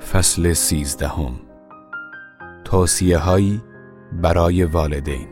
فصل 13. توصیه‌هایی برای والدین.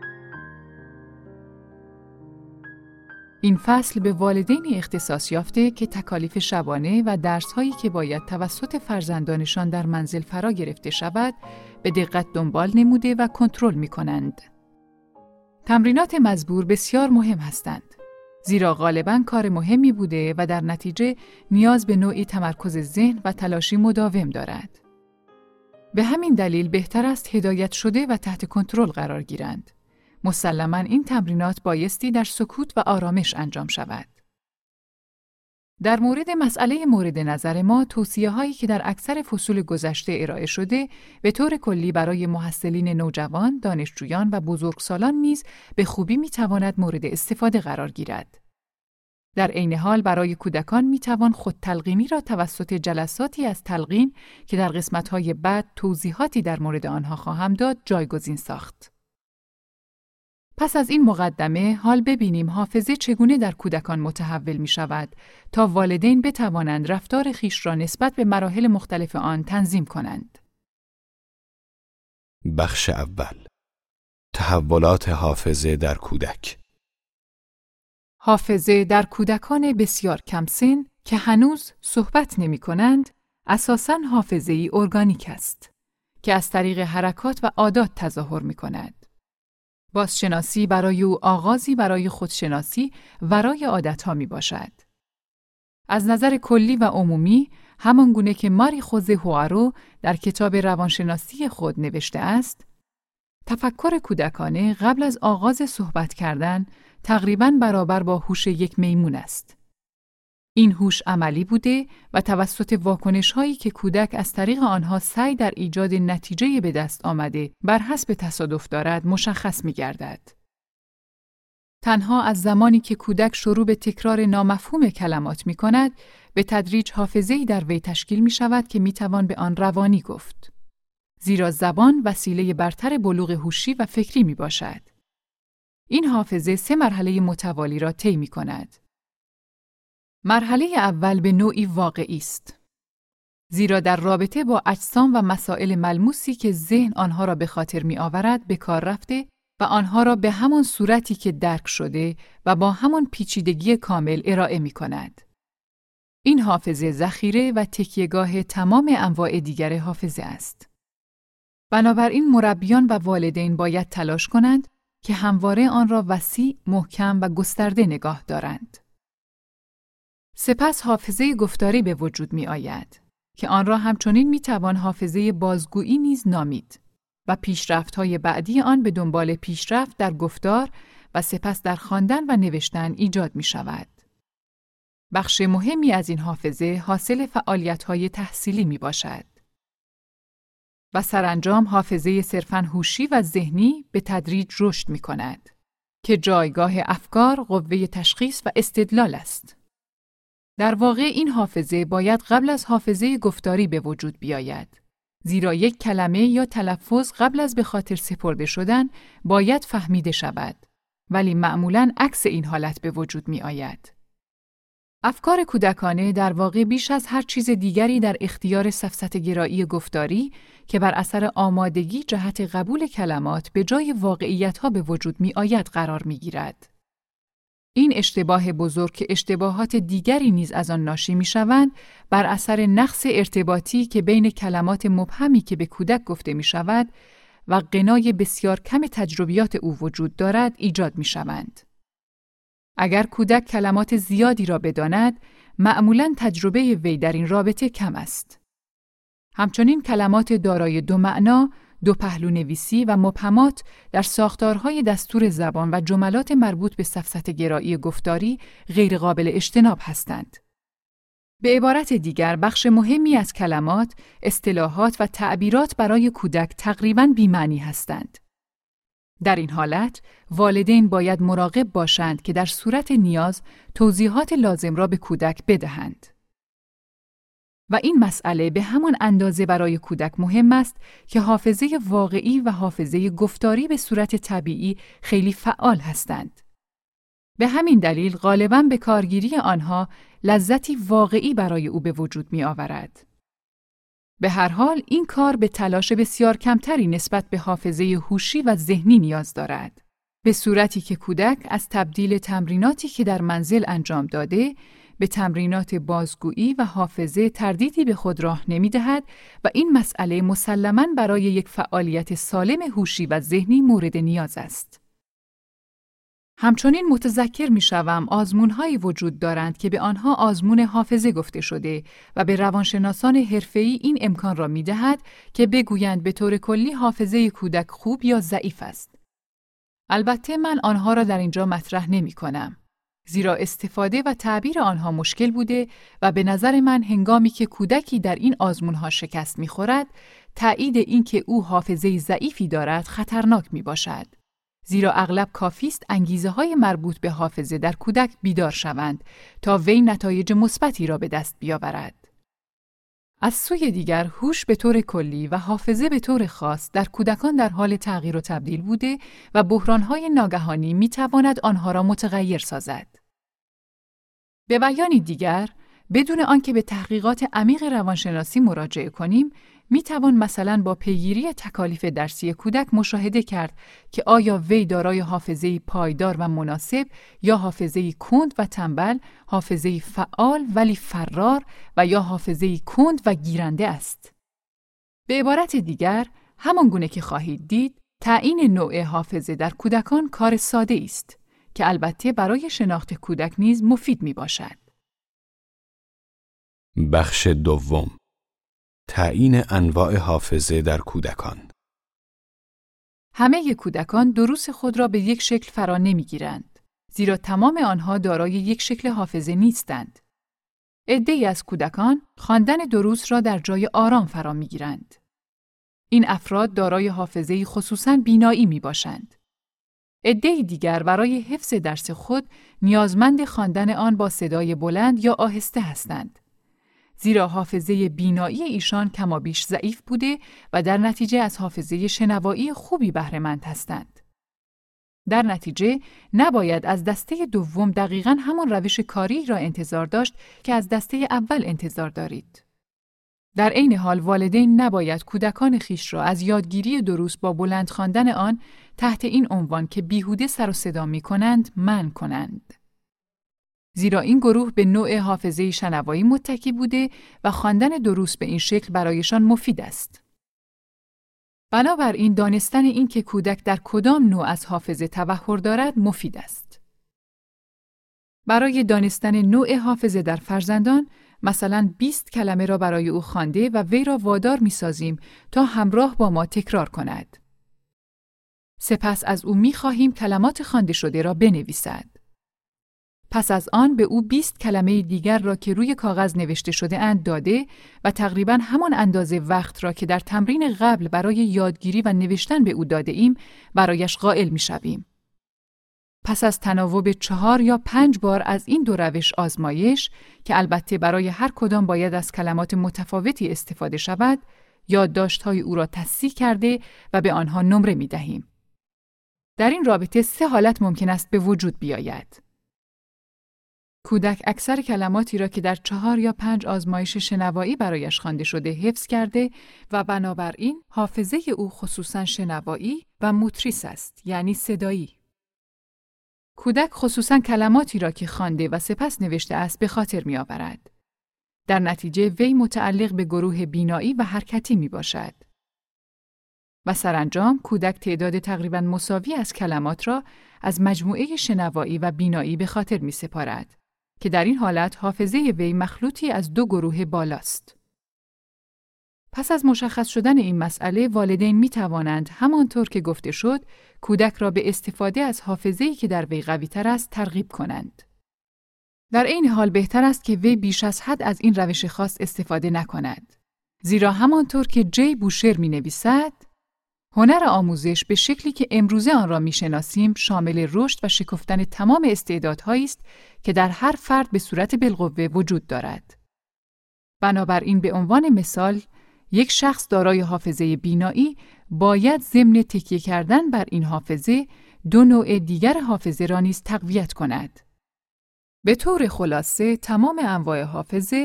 این فصل به والدینی اختصاص یافته که تکالیف شبانه و درس‌هایی که باید توسط فرزندانشان در منزل فرا گرفته شود، به دقت دنبال نموده و کنترل می‌کنند. تمرینات مزبور بسیار مهم هستند، زیرا غالباً کار مهمی بوده و در نتیجه نیاز به نوعی تمرکز ذهن و تلاشی مداوم دارد. به همین دلیل بهتر است هدایت شده و تحت کنترل قرار گیرند. مسلماً این تمرینات بایستی در سکوت و آرامش انجام شود. در مسئله مورد نظر ما، توصیه‌هایی که در اکثر فصول گذشته ارائه شده، به طور کلی برای محصلین نوجوان، دانشجویان و بزرگسالان نیز به خوبی می‌تواند مورد استفاده قرار گیرد. در عین حال برای کودکان می‌توان خودتلقینی را توسط جلساتی از تلقین که در قسمت‌های بعد توضیحاتی در مورد آنها خواهم داد، جایگزین ساخت. پس از این مقدمه، حال ببینیم حافظه چگونه در کودکان متحول می شود تا والدین بتوانند رفتار خویش را نسبت به مراحل مختلف آن تنظیم کنند. بخش اول. تحولات حافظه در کودک. حافظه در کودکان بسیار کم سن که هنوز صحبت نمی کنند، اساساً حافظه‌ای ارگانیک است که از طریق حرکات و عادات تظاهر می کند. بازشناسی برای او آغازی برای خودشناسی ورای عادتها می باشد. از نظر کلی و عمومی، همان گونه که ماری خوزه هوارو در کتاب روانشناسی خود نوشته است، تفکر کودکانه قبل از آغاز صحبت کردن تقریباً برابر با هوش یک میمون است. این هوش عملی بوده و توسط واکنش‌هایی که کودک از طریق آنها سعی در ایجاد نتیجه به دست آمده بر حسب تصادف دارد مشخص می‌گردد. تنها از زمانی که کودک شروع به تکرار نامفهوم کلمات می‌کند، به تدریج حافظه‌ای در وی تشکیل می‌شود که می‌توان به آن روانی گفت. زیرا زبان وسیله برتر بلوغ هوشی و فکری می‌باشد. این حافظه 3 مرحله متوالی را طی می‌کند. مرحله اول به نوعی واقعی است. زیرا در رابطه با اجسام و مسائل ملموسی که ذهن آنها را به خاطر می آورد به کار رفته و آنها را به همان صورتی که درک شده و با همان پیچیدگی کامل ارائه می کند. این حافظه ذخیره و تکیهگاه تمام انواع دیگر حافظه است. بنابراین مربیان و والدین باید تلاش کنند که همواره آن را وسیع، محکم و گسترده نگاه دارند. سپس حافظه گفتاری به وجود می آید که آن را همچنین می توان حافظه بازگویی نیز نامید و پیشرفت‌های بعدی آن به دنبال پیشرفت در گفتار و سپس در خواندن و نوشتن ایجاد می شود. بخش مهمی از این حافظه حاصل فعالیت‌های تحصیلی می باشد و سرانجام حافظه صرفاً هوشی و ذهنی به تدریج رشد می کند که جایگاه افکار، قوه تشخیص و استدلال است. در واقع این حافظه باید قبل از حافظه گفتاری به وجود بیاید، زیرا یک کلمه یا تلفظ قبل از به خاطر سپرده شدن باید فهمیده شود، ولی معمولاً عکس این حالت به وجود می آید. افکار کودکانه در واقع بیش از هر چیز دیگری در اختیار سفسطه‌گرایی گفتاری که بر اثر آمادگی جهت قبول کلمات به جای واقعیت‌ها به وجود می آید قرار می گیرد. این اشتباه بزرگ که اشتباهات دیگری نیز از آن ناشی می‌شوند، بر اثر نقص ارتباطی که بین کلمات مبهمی که به کودک گفته می‌شود و غنای بسیار کم تجربیات او وجود دارد ایجاد می‌شوند. اگر کودک کلمات زیادی را بداند، معمولاً تجربه وی در این رابطه کم است. همچنین کلمات دارای 2 معنا، 2 پهلو نویسی و مبهمات در ساختارهای دستور زبان و جملات مربوط به سفسطه‌گرایی گفتاری غیر قابل اجتناب هستند. به عبارت دیگر، بخش مهمی از کلمات، اصطلاحات و تعبیرات برای کودک تقریباً بی‌معنی هستند. در این حالت، والدین باید مراقب باشند که در صورت نیاز توضیحات لازم را به کودک بدهند. و این مسئله به همان اندازه برای کودک مهم است که حافظه واقعی و حافظه گفتاری به صورت طبیعی خیلی فعال هستند. به همین دلیل غالباً به کارگیری آنها لذتی واقعی برای او به وجود می آورد. به هر حال این کار به تلاش بسیار کمتری نسبت به حافظه هوشی و ذهنی نیاز دارد. به صورتی که کودک از تبدیل تمریناتی که در منزل انجام داده به تمرینات بازگویی و حافظه تردیدی به خود راه نمی‌دهد و این مسئله مسلماً برای یک فعالیت سالم هوشی و ذهنی مورد نیاز است. همچنین متذکر می‌شوم آزمون‌هایی وجود دارند که به آنها آزمون حافظه گفته شده و به روانشناسان حرفه‌ای این امکان را می‌دهد که بگویند به طور کلی حافظه کودک خوب یا ضعیف است. البته من آنها را در اینجا مطرح نمی‌کنم، زیرا استفاده و تعبیر آنها مشکل بوده و به نظر من هنگامی که کودکی در این آزمون‌ها شکست می‌خورد، تایید این که او حافظه ضعیفی دارد خطرناک می‌باشد. زیرا اغلب کافی است انگیزه‌های مربوط به حافظه در کودک بیدار شوند تا وی نتایج مثبتی را به دست بیاورد. از سوی دیگر هوش به طور کلی و حافظه به طور خاص در کودکان در حال تغییر و تبدیل بوده و بحران‌های ناگهانی می‌تواند آنها را متغیر سازد. به بیانی دیگر، بدون آنکه به تحقیقات عمیق روانشناسی مراجعه کنیم، می‌توان مثلا با پیگیری تکالیف درسی کودک مشاهده کرد که آیا وی دارای حافظه‌ای پایدار و مناسب یا حافظه‌ای کند و تنبل، حافظه‌ای فعال ولی فرار و یا حافظه‌ای کند و گیرنده است. به عبارت دیگر، همان گونه که خواهید دید، تعیین نوع حافظه در کودکان کار ساده است که البته برای شناخت کودک نیز مفید میباشد. بخش دوم، تعیین انواع حافظه در کودکان. همه کودکان دروس خود را به یک شکل فرا نمیگیرند، زیرا تمام آنها دارای یک شکل حافظه نیستند. عده‌ای از کودکان خواندن دروس را در جای آرام فرا میگیرند. این افراد دارای حافظه‌ای خصوصاً بینایی میباشند. عده‌ای دیگر برای حفظ درس خود نیازمند خواندن آن با صدای بلند یا آهسته هستند، زیرا حافظه بینایی ایشان کمابیش ضعیف بوده و در نتیجه از حافظه شنوایی خوبی بهره‌مند هستند. در نتیجه نباید از دسته دوم دقیقاً همان روش کاری را انتظار داشت که از دسته اول انتظار دارید. در عین حال والدین نباید کودکان خیش را از یادگیری دروس با بلند خواندن آن تحت این عنوان که بیهوده سر و صدا می‌کنند منع کنند. زیرا این گروه به نوع حافظه شنوایی متکی بوده و خواندن دروس به این شکل برایشان مفید است. بنابراین دانستن این که کودک در کدام نوع از حافظه تبحر دارد مفید است. برای دانستن نوع حافظه در فرزندان، مثلا 20 کلمه را برای او خوانده و وی را وادار می‌سازیم تا همراه با ما تکرار کند. سپس از او می‌خواهیم کلمات خوانده شده را بنویسد. پس از آن به او 20 کلمه دیگر را که روی کاغذ نوشته شده اند داده و تقریباً همان اندازه وقت را که در تمرین قبل برای یادگیری و نوشتن به او داده ایم برایش قائل می شویم. پس از تناوب 4 یا 5 بار از این دو روش آزمایش که البته برای هر کدام باید از کلمات متفاوتی استفاده شود، یادداشت‌های او را تصحیح کرده و به آنها نمره می دهیم. در این رابطه 3 حالت ممکن است به وجود بیاید. کودک اکثر کلماتی را که در 4 یا 5 آزمایش شنوایی برایش خوانده شده حفظ کرده و بنابراین حافظه او خصوصاً شنوایی و موتریس است، یعنی صدایی. کودک خصوصاً کلماتی را که خوانده و سپس نوشته است به خاطر می آورد. در نتیجه وی متعلق به گروه بینایی و حرکتی می باشد. و سرانجام کودک تعداد تقریباً مساوی از کلمات را از مجموعه شنوایی و بینایی به خاطر می سپارد، که در این حالت حافظه وی مخلوطی از 2 گروه بالاست. پس از مشخص شدن این مسئله، والدین می توانند همانطور که گفته شد، کودک را به استفاده از حافظه‌ای که در وی قوی‌تر است ترغیب کنند. در این حال بهتر است که وی بیش از حد از این روش خاص استفاده نکند. زیرا همانطور که جی بوشر می نویسد، هنر آموزش به شکلی که امروزه آن را می‌شناسیم شامل رشد و شکفتن تمام استعدادهایی است که در هر فرد به صورت بالقوه وجود دارد. بنابراین به عنوان مثال، یک شخص دارای حافظه بینایی باید ضمن تکیه کردن بر این حافظه 2 نوع دیگر حافظه را نیز تقویت کند. به طور خلاصه تمام انواع حافظه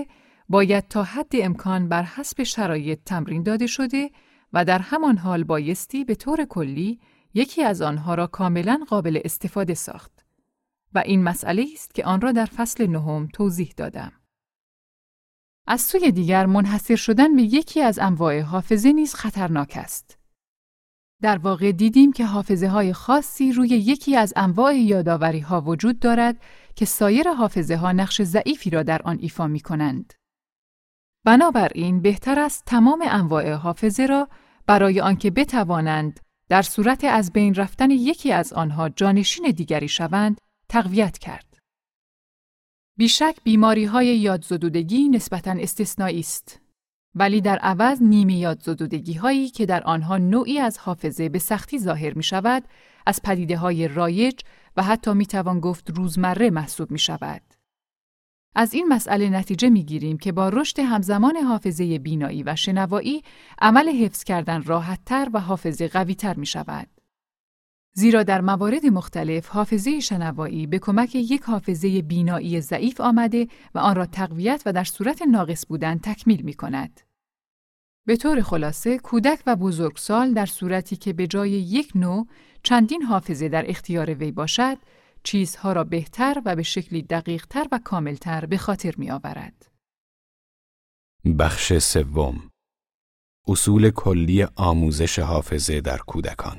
باید تا حد امکان بر حسب شرایط تمرین داده شده و در همان حال بایستی به طور کلی یکی از آنها را کاملاً قابل استفاده ساخت. و این مسئله است که آن را در فصل 9 توضیح دادم. از سوی دیگر منحصر شدن به یکی از انواع حافظه نیز خطرناک است. در واقع دیدیم که حافظه‌های خاصی روی یکی از انواع یادآوری‌ها وجود دارد که سایر حافظه‌ها نقش ضعیفی را در آن ایفا می‌کنند. بنابراین بهتر است تمام انواع حافظه را برای آنکه بتوانند در صورت از بین رفتن یکی از آنها جانشین دیگری شوند، تقویت کرد. بیشک بیماری‌های یادزدودگی نسبتاً استثنایی است، ولی در عوض نیمه یادزدودگی‌هایی که در آنها نوعی از حافظه به سختی ظاهر می‌شود، از پدیده‌های رایج و حتی می‌توان گفت روزمره محسوب می‌شود. از این مسئله نتیجه می‌گیریم که با رشد همزمان حافظه بینایی و شنوایی، عمل حفظ کردن راحت‌تر و حافظه قوی‌تر می‌شود. زیرا در موارد مختلف حافظه شنوایی به کمک یک حافظه بینایی ضعیف آمده و آن را تقویت و در صورت ناقص بودن تکمیل می‌کند. به طور خلاصه، کودک و بزرگسال در صورتی که به جای یک نوع چندین حافظه در اختیار وی باشد، چیزها را بهتر و به شکلی دقیق‌تر و کاملتر به خاطر می‌آورد. بخش 3. اصول کلی آموزش حافظه در کودکان.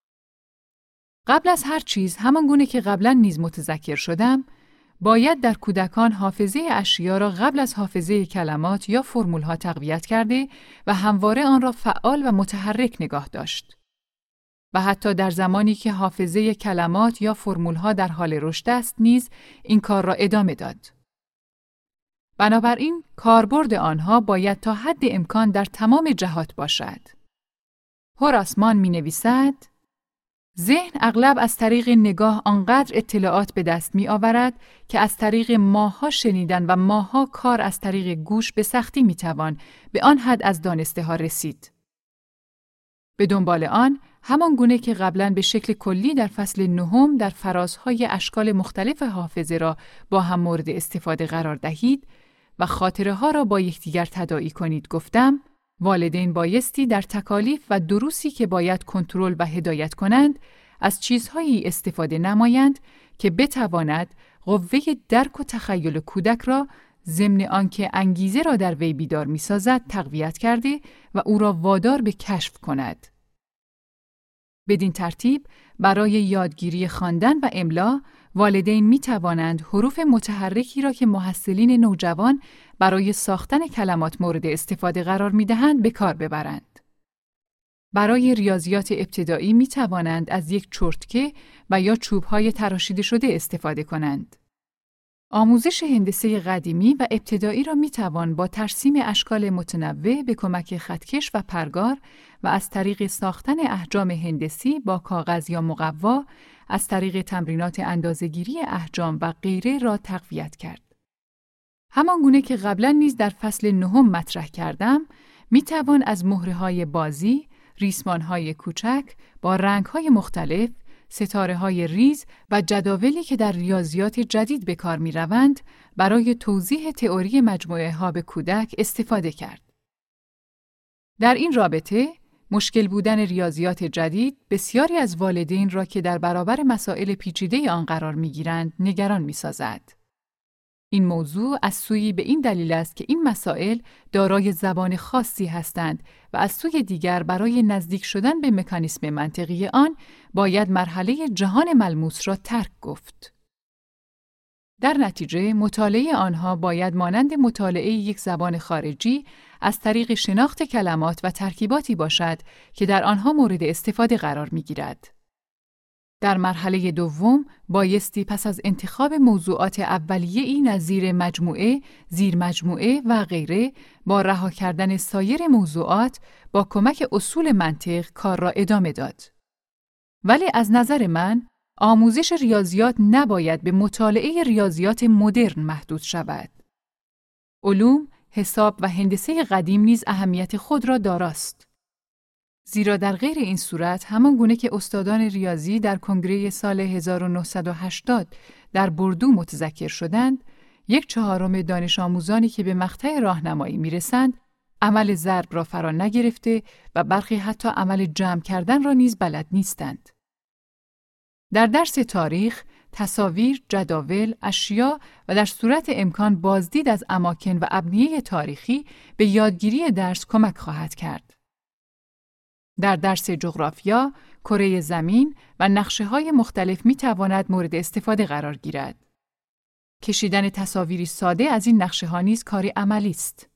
قبل از هر چیز، همان گونه که قبلا نیز متذکر شدم، باید در کودکان حافظه اشیا را قبل از حافظه کلمات یا فرمول‌ها تقویت کرده و همواره آن را فعال و متحرک نگاه داشت. و حتی در زمانی که حافظه کلمات یا فرمول‌ها در حال رشد است نیز این کار را ادامه داد. بنابراین کاربرد آنها باید تا حد امکان در تمام جهات باشد. هوراس مان می‌نویسد: ذهن اغلب از طریق نگاه آنقدر اطلاعات به دست می آورد که از طریق ماه‌ها شنیدن و ماه‌ها کار از طریق گوش به سختی می توان به آن حد از دانسته ها رسید. به دنبال آن، همان گونه که قبلاً به شکل کلی در فصل 9 در فرازهای اشکال مختلف حافظه را با هم مورد استفاده قرار دهید و خاطره ها را با یکدیگر تداعی کنید گفتم، والدین بایستی در تکالیف و دروسی که باید کنترل و هدایت کنند از چیزهایی استفاده نمایند که بتواند قوه درک و تخیل کودک را ضمن آنکه انگیزه را در وی بیدار می‌سازد تقویت کرده و او را وادار به کشف کند. بدین ترتیب برای یادگیری خواندن و املا والدین می توانند حروف متحرکی را که محصلین نوجوان برای ساختن کلمات مورد استفاده قرار می دهند به کار ببرند. برای ریاضیات ابتدایی می توانند از یک چرتکه و یا چوب‌های تراشیده شده استفاده کنند. آموزش هندسه قدیمی و ابتدایی را می توان با ترسیم اشکال متنوع به کمک خطکش و پرگار و از طریق ساختن احجام هندسی با کاغذ یا مقوا از طریق تمرینات اندازه‌گیری احجام و غیره را تقویت کرد. همان گونه که قبلا نیز در فصل 9 مطرح کردم، می توان از مهره‌های بازی، ریسمان‌های کوچک با رنگ‌های مختلف، ستاره‌های ریز و جداولی که در ریاضیات جدید به کار می‌روند برای توضیح تئوری مجموعه‌ها به کودک استفاده کرد. در این رابطه، مشکل بودن ریاضیات جدید بسیاری از والدین را که در برابر مسائل پیچیده آن قرار می‌گیرند نگران می‌سازد. این موضوع از سویی به این دلیل است که این مسائل دارای زبان خاصی هستند و از سوی دیگر برای نزدیک شدن به مکانیسم منطقی آن باید مرحله جهان ملموس را ترک گفت. در نتیجه مطالعه آنها باید مانند مطالعه یک زبان خارجی از طریق شناخت کلمات و ترکیباتی باشد که در آنها مورد استفاده قرار می‌گیرد. در مرحله دوم بایستی پس از انتخاب موضوعات اولیه‌ای نظیر مجموعه، زیرمجموعه و غیره با رها کردن سایر موضوعات با کمک اصول منطق کار را ادامه داد. ولی از نظر من آموزش ریاضیات نباید به مطالعه ریاضیات مدرن محدود شود. علوم، حساب و هندسه قدیم نیز اهمیت خود را داراست. زیرا در غیر این صورت همان گونه که استادان ریاضی در کنگره سال 1980 در بوردو متذکر شدند، 1/4 دانش آموزانی که به مقطع راهنمایی میرسند، عمل ضرب را فرا نگرفته و برخی حتی عمل جمع کردن را نیز بلد نیستند. در درس تاریخ، تصاویر، جداول، اشیا و در صورت امکان بازدید از اماکن و ابنیه تاریخی به یادگیری درس کمک خواهد کرد. در درس جغرافیا، کره زمین و نقشه‌های مختلف می‌تواند مورد استفاده قرار گیرد. کشیدن تصاویری ساده از این نقشه‌ها نیز کاری عملی است.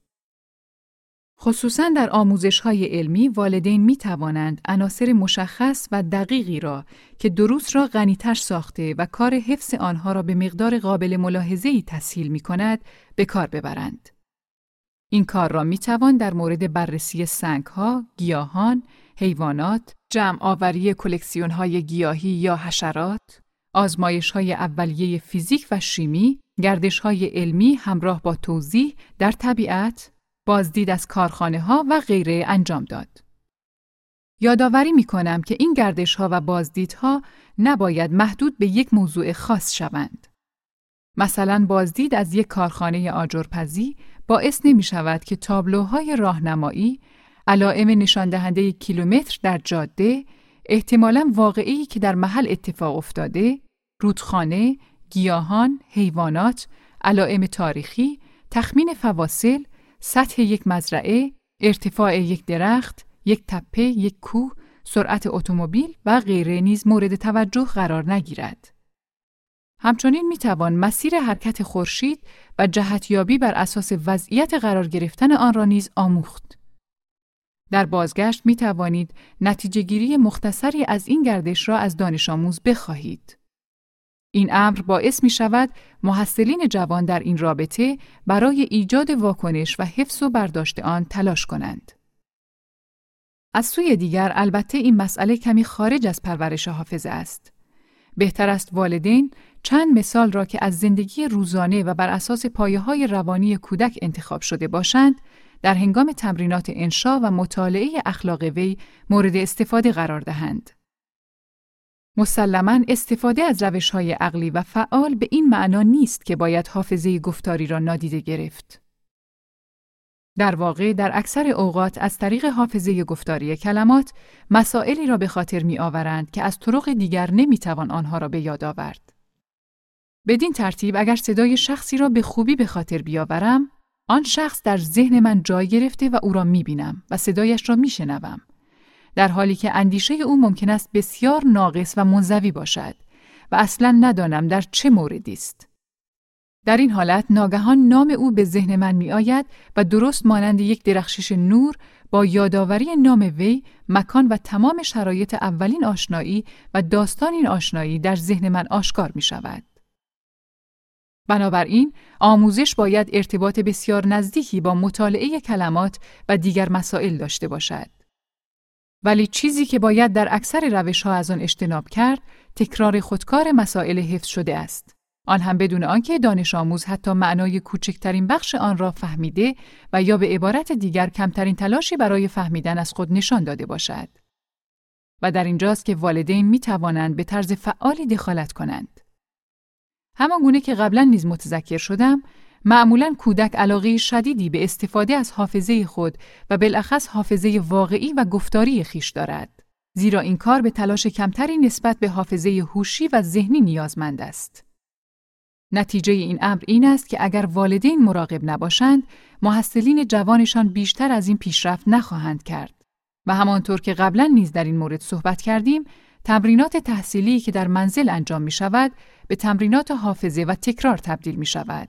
خصوصاً در آموزش‌های علمی، والدین می‌توانند عناصر مشخص و دقیقی را که دروس را غنی‌تر ساخته و کار حفظ آنها را به مقدار قابل ملاحظه‌ای تسهیل می‌کند، به کار ببرند. این کار را می‌توان در مورد بررسی سنگ‌ها، گیاهان، حیوانات، جمع‌آوری کلکسیون‌های گیاهی یا حشرات، آزمایش‌های اولیه فیزیک و شیمی، گردش‌های علمی همراه با توضیح در طبیعت، بازدید از کارخانه‌ها و غیره انجام داد. یادآوری می‌کنم که این گردش‌ها و بازدیدها نباید محدود به یک موضوع خاص شوند. مثلا بازدید از یک کارخانه آجرپزی باعث نمی‌شود که تابلوهای راهنمایی، علائم نشاندهنده کیلومتر در جاده، احتمالاً واقعی که در محل اتفاق افتاده، رودخانه، گیاهان، حیوانات، علائم تاریخی، تخمین فواصل، سطح یک مزرعه، ارتفاع یک درخت، یک تپه، یک کوه، سرعت اتومبیل و غیره نیز مورد توجه قرار نگیرد. همچنین میتوان مسیر حرکت خورشید و جهتیابی بر اساس وضعیت قرار گرفتن آن را نیز آموخت. در بازگشت می توانید نتیجه گیری مختصری از این گردش را از دانش آموز بخواهید. این امر باعث می شود محصلین جوان در این رابطه برای ایجاد واکنش و حفظ و برداشت آن تلاش کنند. از سوی دیگر البته این مسئله کمی خارج از پرورش حافظه است. بهتر است والدین چند مثال را که از زندگی روزانه و بر اساس پایه‌های روانی کودک انتخاب شده باشند، در هنگام تمرینات انشا و مطالعه اخلاق وی مورد استفاده قرار دهند. مسلماً استفاده از روش‌های عقلی و فعال به این معنا نیست که باید حافظه گفتاری را نادیده گرفت. در واقع در اکثر اوقات از طریق حافظه گفتاری کلمات مسائلی را به خاطر می‌آورند که از طرق دیگر نمی‌توان آنها را به یاد آورد. بدین ترتیب اگر صدای شخصی را به خوبی به خاطر بیاورم، آن شخص در ذهن من جای گرفته و او را می‌بینم و صدایش را می‌شنوم، در حالی که اندیشه او ممکن است بسیار ناقص و منزوی باشد و اصلاً ندانم در چه موردی است. در این حالت ناگهان نام او به ذهن من می‌آید و درست مانند یک درخشش نور با یادآوری نام وی، مکان و تمام شرایط اولین آشنایی و داستان این آشنایی در ذهن من آشکار می‌شود. بنابراین آموزش باید ارتباط بسیار نزدیکی با مطالعه کلمات و دیگر مسائل داشته باشد. ولی چیزی که باید در اکثر روش‌ها از آن اجتناب کرد، تکرار خودکار مسائل حفظ شده است. آن هم بدون آنکه دانش آموز حتی معنای کوچکترین بخش آن را فهمیده و یا به عبارت دیگر کمترین تلاشی برای فهمیدن از خود نشان داده باشد. و در اینجاست که والدین می توانند به طرز فعالی دخالت کنند. همان گونه که قبلا نیز متذکر شدم، معمولاً کودک علاقه شدیدی به استفاده از حافظه خود و بالاخص حافظه واقعی و گفتاری خویش دارد، زیرا این کار به تلاش کمتری نسبت به حافظه هوشی و ذهنی نیازمند است. نتیجه این امر این است که اگر والدین مراقب نباشند، محصلین جوانشان بیشتر از این پیشرفت نخواهند کرد و همانطور که قبلا نیز در این مورد صحبت کردیم، تمرینات تحصیلی که در منزل انجام می شود به تمرینات حافظه و تکرار تبدیل می شود.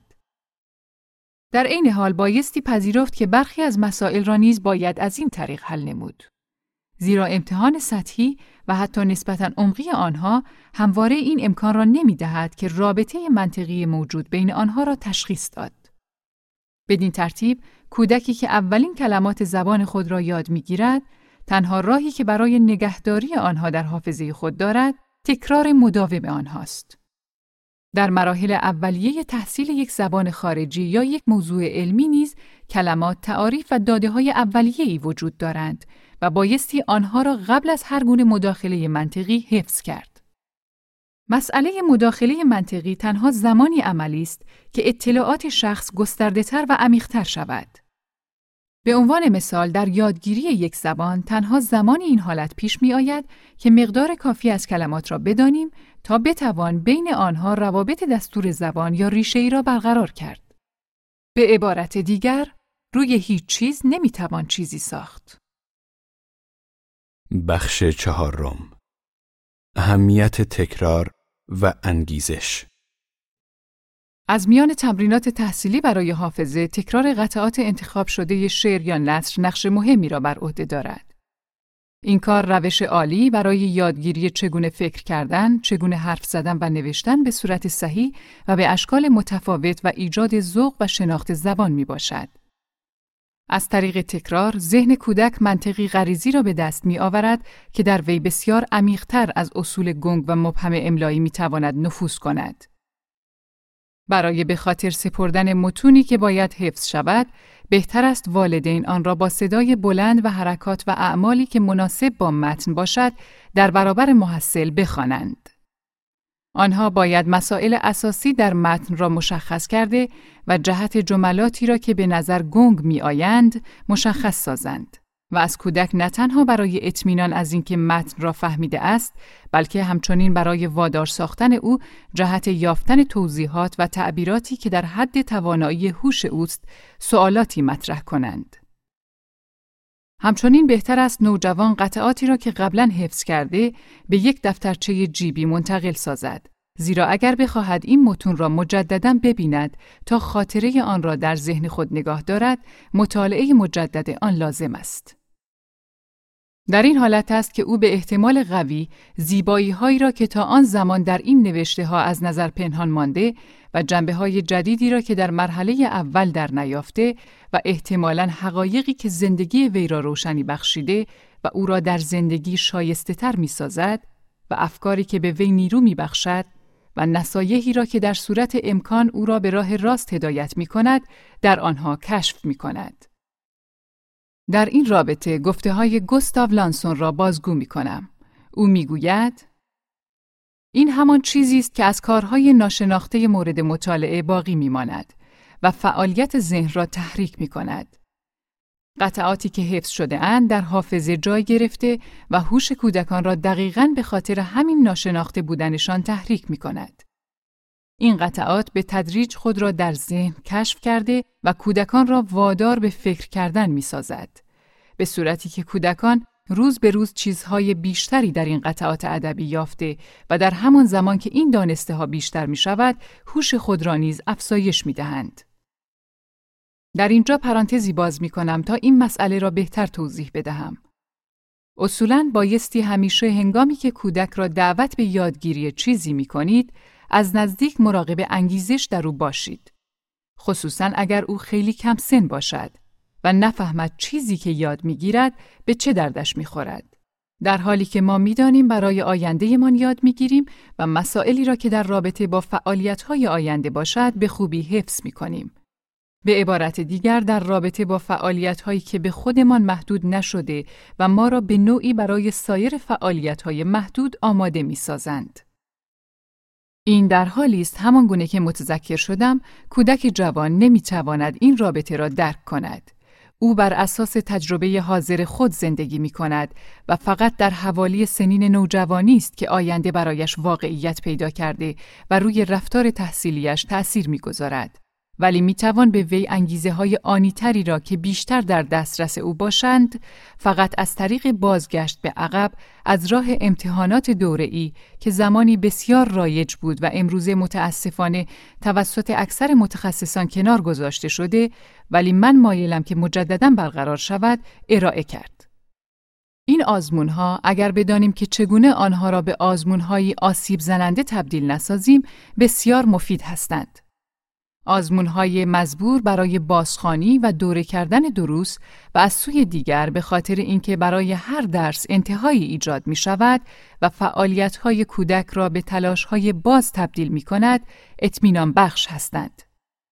در عین حال بایستی پذیرفت که برخی از مسائل را نیز باید از این طریق حل نمود. زیرا امتحان سطحی و حتی نسبتاً عمقی آنها همواره این امکان را نمی دهد که رابطه منطقی موجود بین آنها را تشخیص داد. بدین ترتیب، کودکی که اولین کلمات زبان خود را یاد می گیرد، تنها راهی که برای نگهداری آنها در حافظه خود دارد، تکرار مداوم آنهاست. در مراحل اولیه تحصیل یک زبان خارجی یا یک موضوع علمی نیز کلمات، تعاریف و داده‌های اولیه‌ای وجود دارند و بایستی آنها را قبل از هر گونه مداخله منطقی حفظ کرد. مسئله مداخله منطقی تنها زمانی عملی است که اطلاعات شخص گسترده‌تر و عمیق‌تر شود. به عنوان مثال در یادگیری یک زبان تنها زمانی این حالت پیش می آید که مقدار کافی از کلمات را بدانیم تا بتوان بین آنها روابط دستور زبان یا ریشه‌ای را برقرار کرد. به عبارت دیگر، روی هیچ چیز نمی توان چیزی ساخت. بخش 4. اهمیت تکرار و انگیزش. از میان تمرینات تحصیلی برای حافظه، تکرار قطعات انتخاب شده شعر یا نثر نقش مهمی را بر عهده دارد. این کار روش عالی برای یادگیری چگونه فکر کردن، چگونه حرف زدن و نوشتن به صورت صحیح و به اشکال متفاوت و ایجاد ذوق و شناخت زبان می باشد. از طریق تکرار، ذهن کودک منطقی غریزی را به دست می آورد که در وی بسیار عمیق‌تر از اصول گنگ و مبهم املایی می تواند نفوذ کند. برای به خاطر سپردن متونی که باید حفظ شود، بهتر است والدین آن را با صدای بلند و حرکات و اعمالی که مناسب با متن باشد در برابر محصل بخوانند. آنها باید مسائل اساسی در متن را مشخص کرده و جهت جملاتی را که به نظر گنگ می آیند مشخص سازند و از کودک نه تنها برای اطمینان از اینکه متن را فهمیده است، بلکه همچنین برای وادار ساختن او جهت یافتن توضیحات و تعبیراتی که در حد توانایی هوش اوست سوالاتی مطرح کنند. همچنین بهتر است نوجوان قطعاتی را که قبلا حفظ کرده به یک دفترچه جیبی منتقل سازد، زیرا اگر بخواهد این متون را مجدداً ببیند تا خاطره آن را در ذهن خود نگاه دارد، مطالعه مجدد آن لازم است. در این حالت است که او به احتمال قوی زیبایی‌هایی را که تا آن زمان در این نوشته‌ها از نظر پنهان مانده و جنبه‌های جدیدی را که در مرحله اول در نیافته و احتمالاً حقایقی که زندگی وی را روشنی بخشیده و او را در زندگی شایسته‌تر می‌سازد و افکاری که به وی نیرو می‌بخشد و نصایحی را که در صورت امکان او را به راه راست هدایت می‌کند، در آنها کشف می‌کند. در این رابطه گفته‌های گوستاو لانسون را بازگو می‌کنم. او می‌گوید: این همان چیزی است که از کارهای ناشناخته مورد مطالعه باقی می‌ماند و فعالیت ذهن را تحریک می‌کند. قطعاتی که حفظ شده اند در حافظه جای گرفته و هوش کودکان را دقیقاً به خاطر همین ناشناخته بودنشان تحریک می‌کند. این قطعات به تدریج خود را در ذهن کشف کرده و کودکان را وادار به فکر کردن می‌سازد، به صورتی که کودکان روز به روز چیزهای بیشتری در این قطعات ادبی یافته و در همان زمان که این دانسته‌ها بیشتر می‌شود، هوش خود را نیز افزایش می‌دهند. در اینجا پرانتزی باز می‌کنم تا این مسئله را بهتر توضیح بدهم. اصولاً بایستی همیشه هنگامی که کودک را دعوت به یادگیری چیزی می‌کنید، از نزدیک مراقب انگیزش در او باشید. خصوصاً اگر او خیلی کم سن باشد و نفهمد چیزی که یاد می‌گیرد به چه دردش می‌خورد. در حالی که ما می‌دانیم برای آینده‌مان یاد می‌گیریم و مسائلی را که در رابطه با فعالیت‌های آینده باشد به خوبی حفظ می‌کنیم. به عبارت دیگر در رابطه با فعالیت‌هایی که به خودمان محدود نشده و ما را به نوعی برای سایر فعالیت‌های محدود آماده می‌سازند. این در حالی است همان گونه که متذکر شدم، کودک جوان نمی‌تواند این رابطه را درک کند. او بر اساس تجربه حاضر خود زندگی می‌کند و فقط در حوالی سنین نوجوانی است که آینده برایش واقعیت پیدا کرده و روی رفتار تحصیلیش تأثیر می‌گذارد. ولی میتوان به وی انگیزه‌های آنی‌تری را که بیشتر در دسترس او باشند، فقط از طریق بازگشت به عقب از راه امتحانات دوره‌ای که زمانی بسیار رایج بود و امروزه متاسفانه توسط اکثر متخصصان کنار گذاشته شده، ولی من مایلم که مجدداً برقرار شود، ارائه کرد. این آزمون‌ها اگر بدانیم که چگونه آنها را به آزمون‌های آسیب زننده تبدیل نسازیم، بسیار مفید هستند. آزمون‌های مزبور برای بازخوانی و دوره کردن دروس و از سوی دیگر به خاطر اینکه برای هر درس انتهایی ایجاد می‌شود و فعالیت‌های کودک را به تلاش‌های باز تبدیل می‌کند، اطمینان بخش هستند.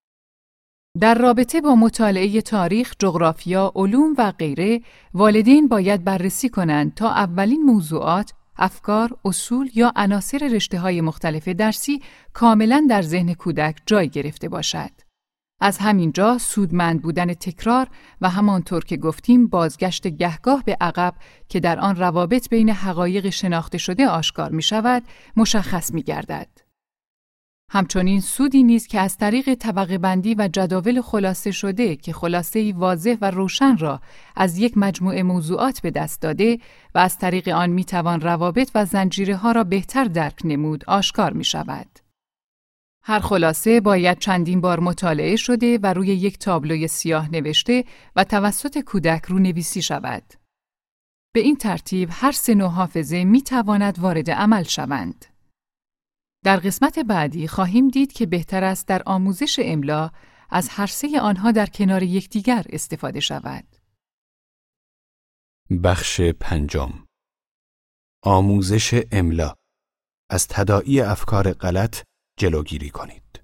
در رابطه با مطالعه تاریخ، جغرافیا، علوم و غیره، والدین باید بررسی کنند تا اولین موضوعات افکار، اصول یا عناصر رشته‌های مختلف درسی کاملاً در ذهن کودک جای گرفته باشد. از همین جا سودمند بودن تکرار و همانطور که گفتیم بازگشت گهگاه به عقب که در آن روابط بین حقایق شناخته شده آشکار می شود، مشخص می گردد. همچنین سودی نیز که از طریق طبقه بندی و جداول خلاصه شده که خلاصه‌ای واضح و روشن را از یک مجموعه موضوعات به دست داده و از طریق آن می توان روابط و زنجیره ها را بهتر درک نمود، آشکار می شود. هر خلاصه باید چندین بار مطالعه شده و روی یک تابلوی سیاه نوشته و توسط کودک رونویسی شود. به این ترتیب هر سه نوع حافظه می تواند وارد عمل شوند. در قسمت بعدی خواهیم دید که بهتر است در آموزش املا از هر سه آنها در کنار یکدیگر استفاده شود. بخش 5. آموزش املا. از تداعی افکار غلط جلوگیری کنید.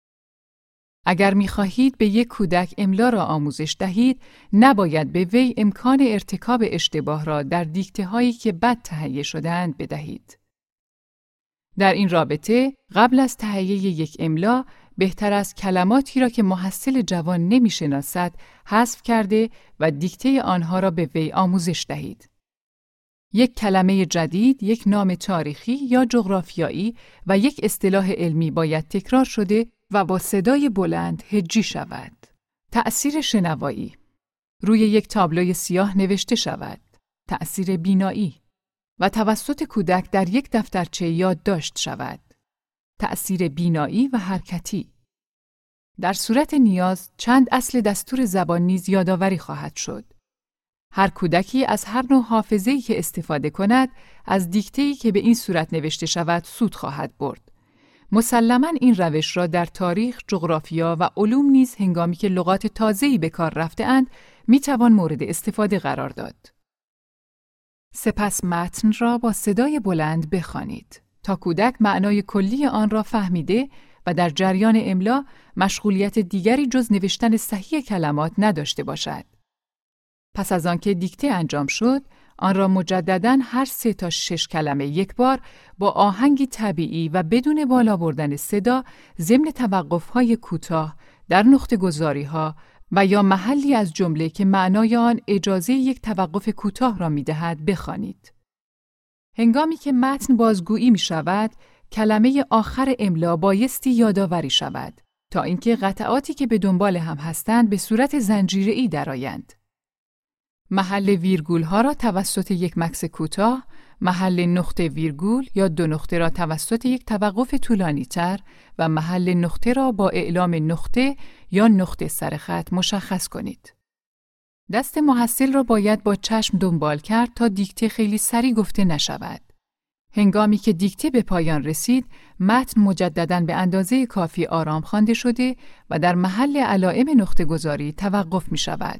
اگر می‌خواهید به یک کودک املا را آموزش دهید، نباید به وی امکان ارتکاب اشتباه را در دیکته‌هایی که بد تهیه شده‌اند بدهید. در این رابطه، قبل از تهیه یک املا، بهتر است کلماتی را که محصل جوان نمی‌شناسد، حذف کرده و دیکته آنها را به وی آموزش دهید. یک کلمه جدید، یک نام تاریخی یا جغرافیایی و یک اصطلاح علمی باید تکرار شده و با صدای بلند هجی شود. تأثیر شنوایی. روی یک تابلوی سیاه نوشته شود. تأثیر بینایی. و توسط کودک در یک دفترچه یادداشت شود. تأثیر بینایی و حرکتی. در صورت نیاز چند اصل دستور زبان نیز یادآوری خواهد شد. هر کودکی از هر نوع حافظه‌ای که استفاده کند، از دیکته‌ای که به این صورت نوشته شود سود خواهد برد. مسلماً این روش را در تاریخ، جغرافیا و علوم نیز هنگامی که لغات تازه‌ای به کار رفته‌اند، می‌توان مورد استفاده قرار داد. سپس متن را با صدای بلند بخوانید تا کودک معنای کلی آن را فهمیده و در جریان املا مشغولیت دیگری جز نوشتن صحیح کلمات نداشته باشد. پس از آنکه دیکته انجام شد، آن را مجدداً هر 3 تا 6 کلمه یک بار با آهنگی طبیعی و بدون بالا بردن صدا ضمن توقف‌های کوتاه در نقطه‌گذاری‌ها و یا محلی از جمله که معنای آن اجازه یک توقف کوتاه را می‌دهد بخوانید. هنگامی که متن بازگویی می‌شود، کلمه آخر املا بایستی یادآوری شود تا اینکه قطعاتی که به دنبال هم هستند به صورت زنجیره‌ای درآیند. محل ویرگول ها را توسط یک مکث کوتاه، محل نقطه ویرگول یا 2 نقطه را توسط یک توقف طولانی تر و محل نقطه را با اعلام نقطه یا نقطه سرخط مشخص کنید. دست محصل را باید با چشم دنبال کرد تا دیکته خیلی سریع گفته نشود. هنگامی که دیکته به پایان رسید، متن مجدداً به اندازه کافی آرام خوانده شده و در محل علائم نقطه گذاری توقف می شود.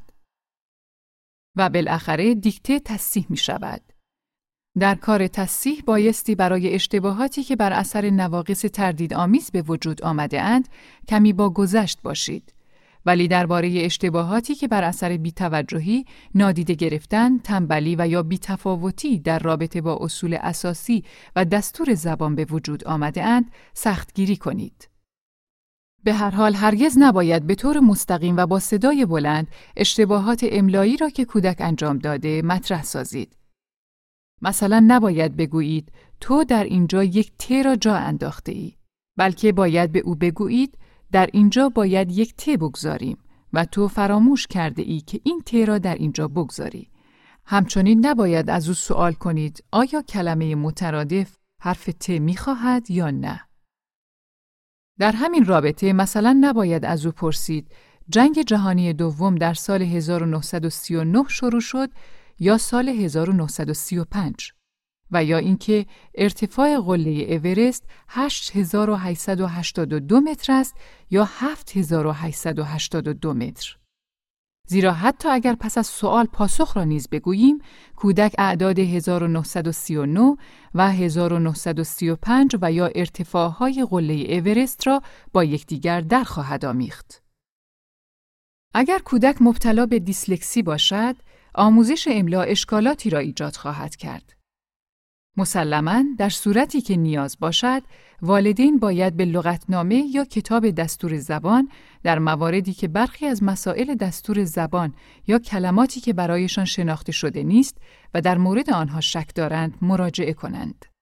و بالاخره دیکته تصحیح می شود. در کار تصحیح بایستی برای اشتباهاتی که بر اثر نواقص تردیدآمیز به وجود آمده اند کمی با گذشت باشید. ولی درباره اشتباهاتی که بر اثر بی‌توجهی، نادیده گرفتن، تنبلی و یا بی‌تفاوتی در رابطه با اصول اساسی و دستور زبان به وجود آمده اند، سختگیری کنید. به هر حال هرگز نباید به طور مستقیم و با صدای بلند اشتباهات املایی را که کودک انجام داده مطرح سازید. مثلا نباید بگویید تو در اینجا یک ت را جا انداخته ای، بلکه باید به او بگویید در اینجا باید یک ت بگذاریم و تو فراموش کرده ای که این ت را در اینجا بگذاری. همچنین نباید از او سوال کنید آیا کلمه مترادف حرف ت می‌خواهد یا نه. در همین رابطه مثلا نباید از او پرسید جنگ جهانی دوم در سال 1939 شروع شد یا سال 1935 و یا اینکه ارتفاع قله اورست 8882 متر است یا 7882 متر. زیرا حتی اگر پس از سوال پاسخ را نیز بگوییم، کودک اعداد 1939 و 1935 و یا ارتفاعهای قله اورست را با یکدیگر در خواهد آمیخت. اگر کودک مبتلا به دیسلکسی باشد، آموزش املا اشکالاتی را ایجاد خواهد کرد. مسلماً در صورتی که نیاز باشد، والدین باید به لغتنامه یا کتاب دستور زبان در مواردی که برخی از مسائل دستور زبان یا کلماتی که برایشان شناخته شده نیست و در مورد آنها شک دارند مراجعه کنند.